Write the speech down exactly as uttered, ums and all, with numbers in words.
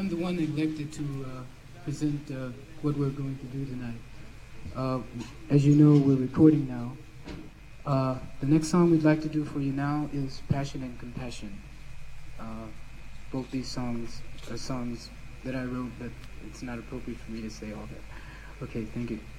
I'm the one elected to uh, present uh, what we're going to do tonight. Uh, as you know, we're recording now. Uh, the next song we'd like to do for you now is Passion and Compassion. Uh, both these songs are songs that I wrote, but it's not appropriate for me to say all that. Okay, thank you.